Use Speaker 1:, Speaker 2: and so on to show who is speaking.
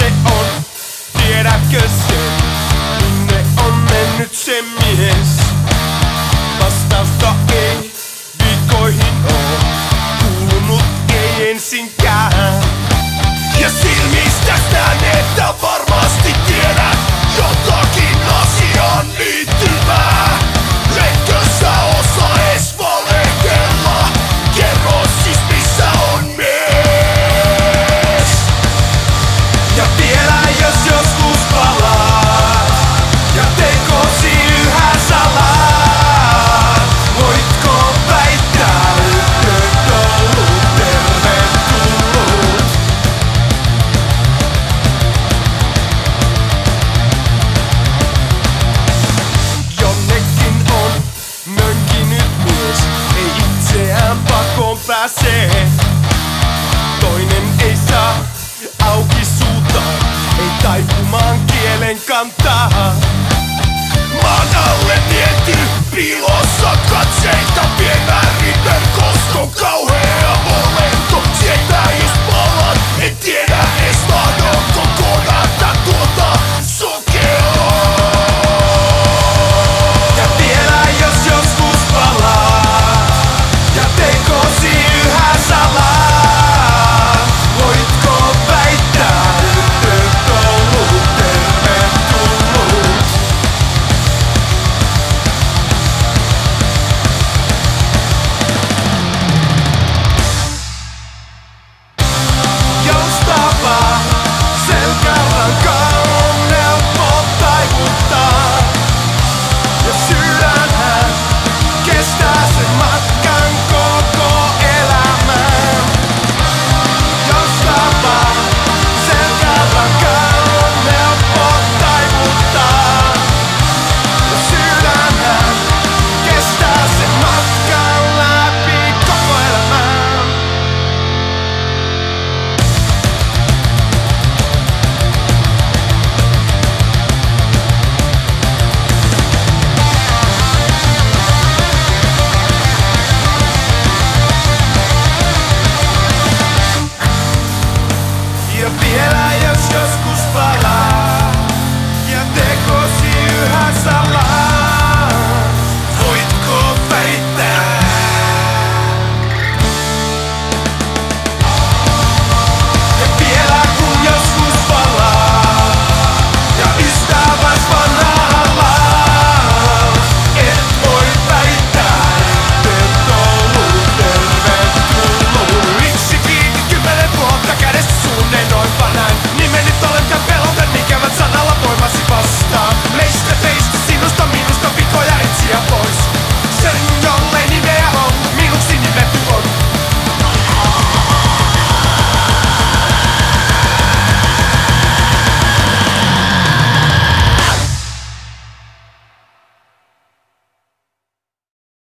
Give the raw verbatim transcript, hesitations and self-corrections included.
Speaker 1: se on, tiedätkö sen? Minne on mennyt se mies? Vastausta ei viikkoihin oo kuulunut, ei ensinkään. Ja silmistäs näen, että varmasti tiedät jotakin asiaan liittyvää. Etkö sä osaa ees valehdella? Kerro siis missä on mies. Ja vielä jos joskus palaat ja tekosi yhä salaat, voitko väittää, et ollut tervetullut? Jonnekin on mönkinyt mies, ei itseään pakoon pääse. Toinen ei saa auki suuta, ei taipumaan kielen kantaa. Maan alle niety piilossa katseita vie väärin verkoston kautta.